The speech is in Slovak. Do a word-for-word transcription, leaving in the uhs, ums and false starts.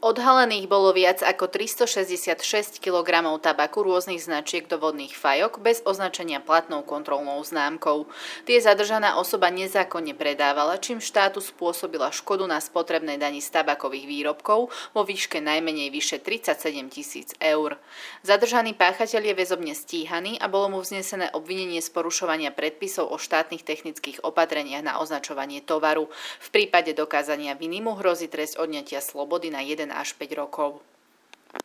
Odhalených bolo viac ako tristošesťdesiatšesť kilogramov tabaku rôznych značiek do vodných fajok bez označenia platnou kontrolnou známkou. Tie zadržaná osoba nezákonne predávala, čím štátu spôsobila škodu na spotrebnej dani z tabakových výrobkov vo výške najmenej vyše tridsaťsedem tisíc eur. Zadržaný páchateľ je väzobne stíhaný a bolo mu vznesené obvinenie z porušovania predpisov o štátnych technických opatreniach na označovanie tovaru. V prípade dokázania viny mu hrozí trest odňatia slobody na jeden až päť rokov.